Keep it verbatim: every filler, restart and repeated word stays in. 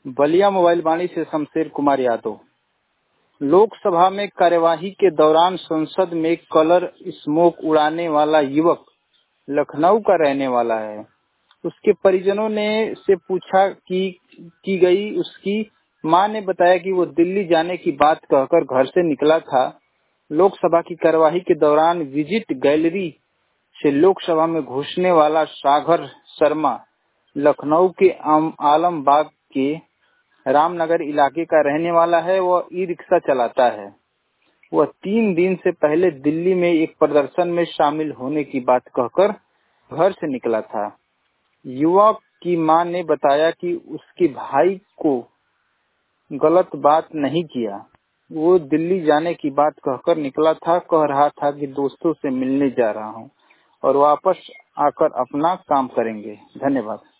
Ballia mobile वाणी से शमशेर कुमार यादव। लोकसभा में कार्यवाही के दौरान संसद में कलर स्मोक उड़ाने वाला युवक लखनऊ का रहने वाला है। उसके परिजनों ने से पूछा कि की गई। उसकी मां ने बताया कि वो दिल्ली जाने की बात कहकर घर से निकला था। लोकसभा की कार्यवाही के दौरान विजिट गैलरी से लोकसभा में घुसने वाला सागर शर्मा लखनऊ के आलमबाग के रामनगर इलाके का रहने वाला है। वह ई रिक्शा चलाता है। वह तीन दिन से पहले दिल्ली में एक प्रदर्शन में शामिल होने की बात कहकर घर से निकला था। युवक की मां ने बताया कि उसके भाई को गलत बात नहीं किया। वो दिल्ली जाने की बात कहकर निकला था। कह रहा था कि दोस्तों से मिलने जा रहा हूं और वापस आकर अपना काम करेंगे। धन्यवाद।